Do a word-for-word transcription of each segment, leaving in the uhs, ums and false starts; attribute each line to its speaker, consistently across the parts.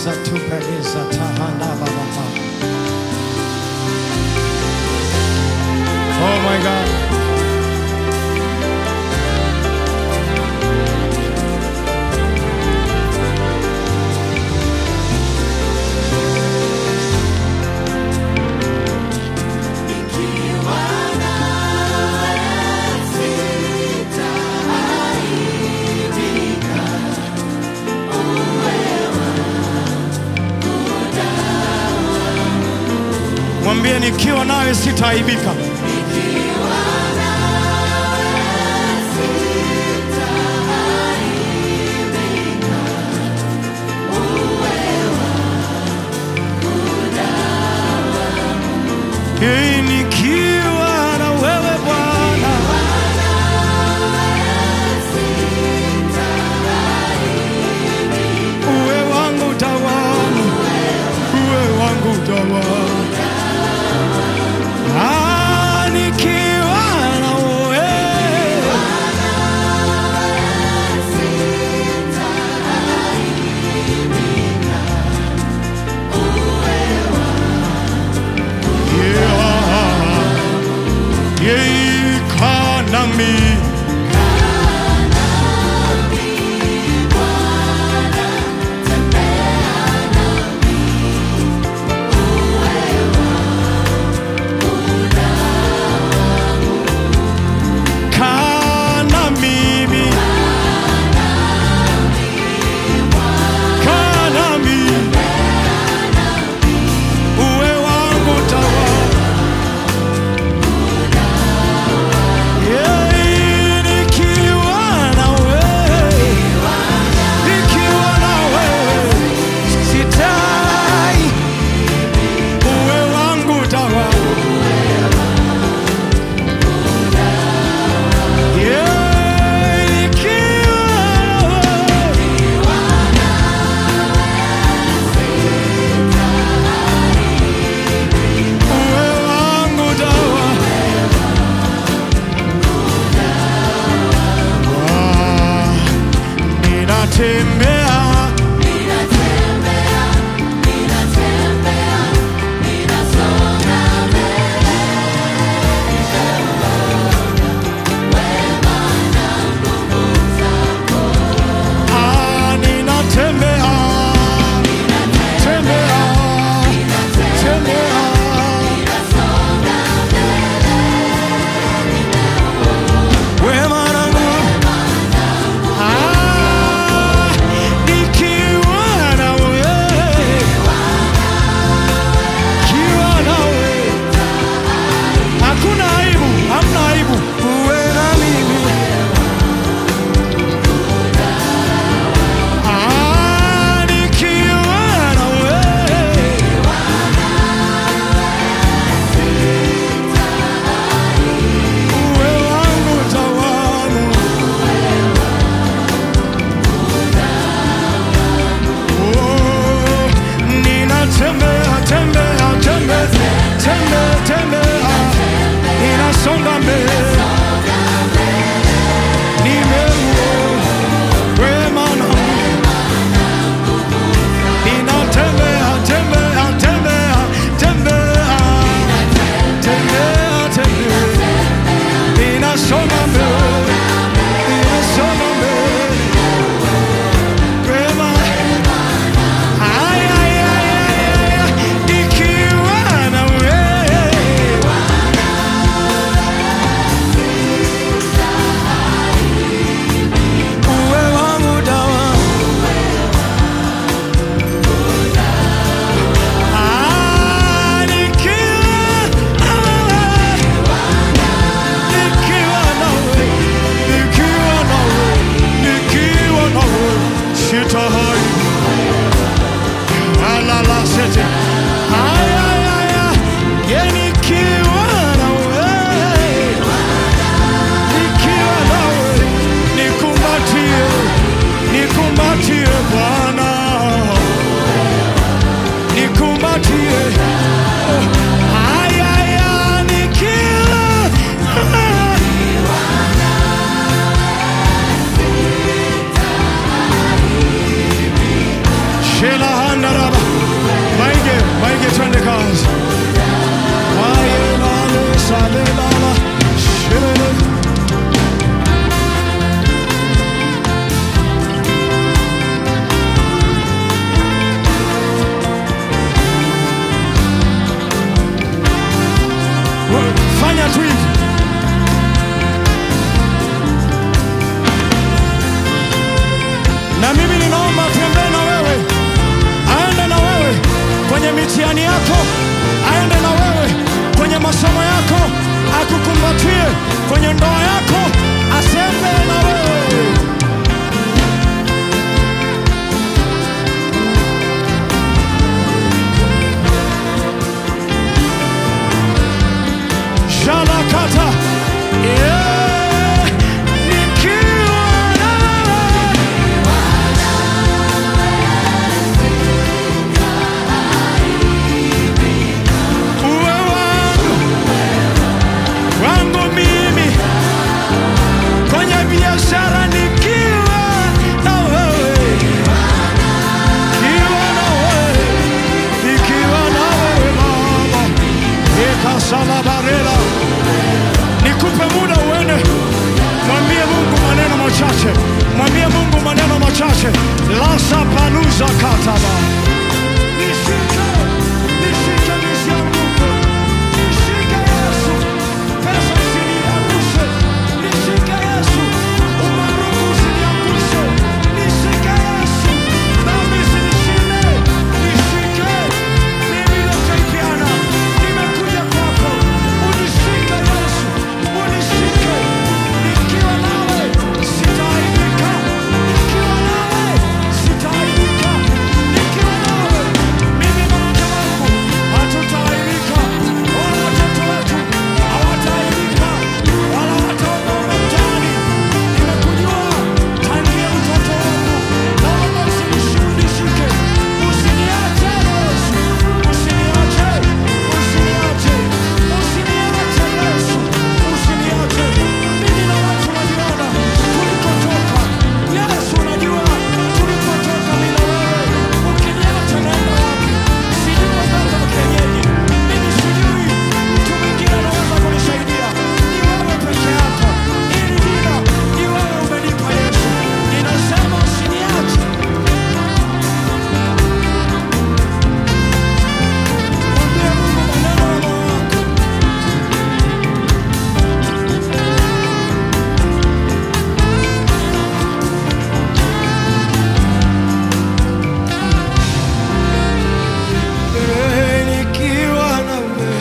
Speaker 1: Reza tu pereza tahanda baba. Oh my God. Mwambie nikiwa nawe sitaaibika.
Speaker 2: Nikiwa nawe sitaaibika. Uwe wangu dawa.
Speaker 1: Hey, nikiwa na wewe Bwana. Uwe wangu dawa. Uwe wangu dawa. Ah, fanya tu hivi. Na mimi ninaomba atembee na wewe, aende na wewe kwenye mitihani yako, aende na wewe kwenye masomo yako, akukumbatie kwenye ndoa yako, asembe na wewe. Shalakata, yeah, nikiwa uwe wangu, wangu mimi, kwenye biashara nikiwa na wewe, nikiwa na wewe, nikiwa na wewe Baba, ekasalabarela. Nikupe muda uende, mwambie Mungu maneno machache, mwambie Mungu maneno machache. Lasa paluza kataba. Nishike, nishike nisianguke. Nishike Yesu, pesa usiniangushe. Nishike Yesu, umaarufu usiniangushe. Nishike Yesu, dhambi usinishinde. Nishike, mimi nitaipiana. Nimekuja kwako, unishike Yesu, unishike. Nikiwa nawe sitaaibika, nikiwa nawe sitaaibika, nikiwa nawe mimi na mke wangu hatutaaibika, wala watoto wetu hawataaibika, wala wataondoka mtaani. Nimekujua tangia mtoto wangu, naomba usinishike, usiniache Yesu, usiniache, usiniache, usiniache Yesu, usiniache. Mimi na watu waliona tulikotoka, Yesu unajua tulikotoka mimi na wewe. Ukiniacha naenda wapi? Sijui waganga wa kienyeji, mimi sijui mtu mwingine anaweza kunisaidia, ni wewe peke yako. Hili jina ni wewe umenipa Yesu, ninasema usiniache. Mwambie Mungu maneno ya moyo wako. Eh, nikiwa na wewe,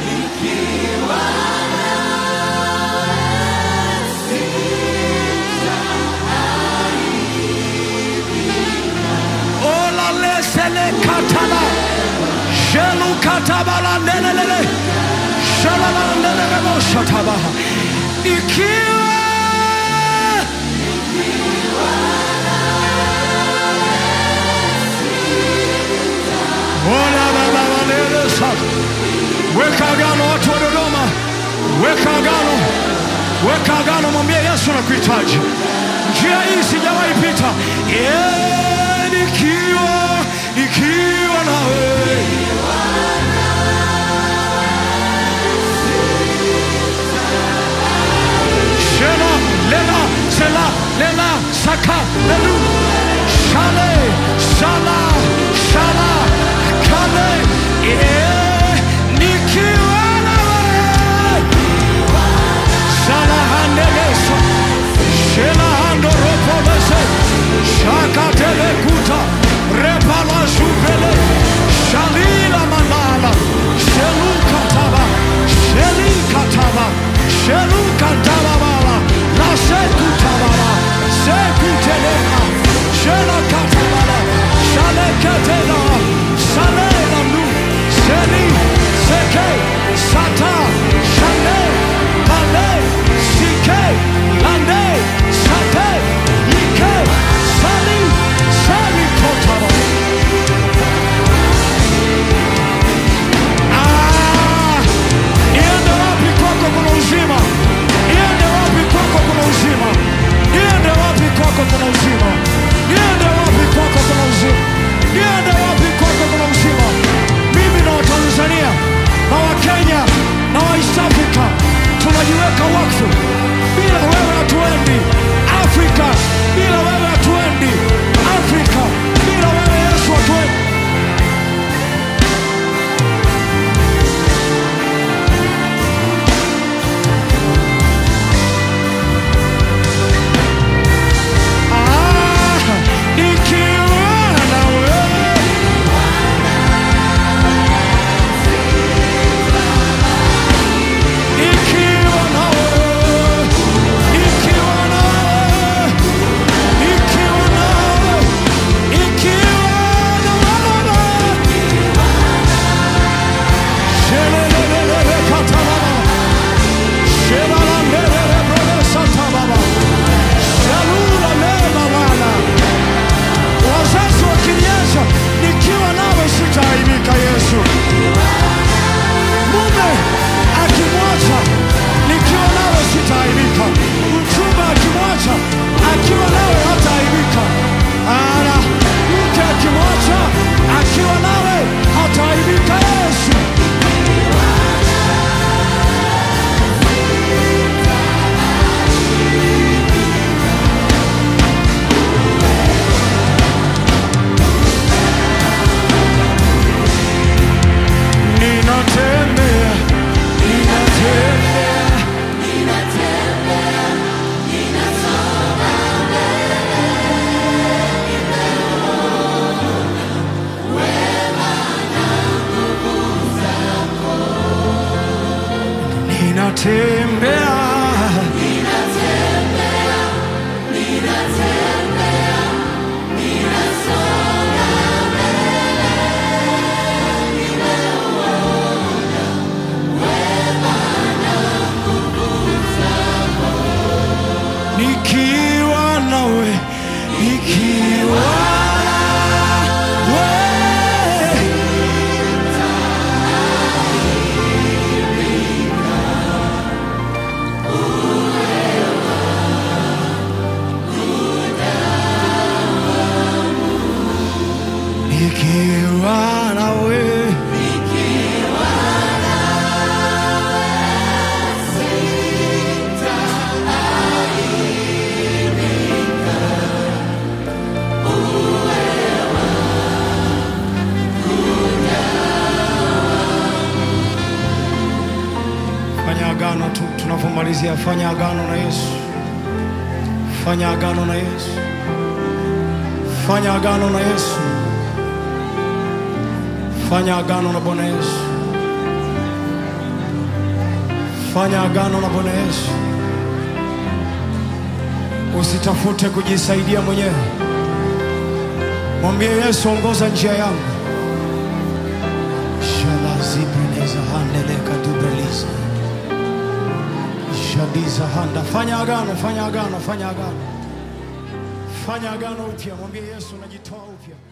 Speaker 1: ola lesele katala, jelu katabala nelelele, shalala nelelele shatabaha. Nikiwa ola baba walele sasa. Weka agano watu wa Dodoma, weka agano, weka agano, mwambie Yesu nakuhitaji. Njia hii sijawahi pita. Yeah, nikiwa, nikiwa na wewe. Shela, lela, sela, lela, saka, lelu, shale, shala, shala, kale. Yeah, nikiwa na wewe. Shala handelesa, shela hando ropo lese, shaka telekuta, repala shupele. ninatembea,
Speaker 2: ninatembea, ninatembea, ninasonga mbele, nimeuona wema na nguvu zako.
Speaker 1: nikiwa nawe, nikiwa nawe. Nikiwa nawe,
Speaker 2: Nikiwa nawe sitaaibika, uwe
Speaker 1: fanya agano tu, tunapomalizia, fanya agano na Yesu, fanya agano na Yesu, fanya agano na Yesu, fanya agano na Bwana Yesu, fanya agano na Bwana Yesu. Usitafute kujisaidia mwenyewe, mwambie Yesu, ongoza njia yangu. Shalazibeleza handeleka dubeliza shadiza handa. Fanya agano, fanya agano, fanya agano, fanya agano upya. Mwambie Yesu, najitoa upya.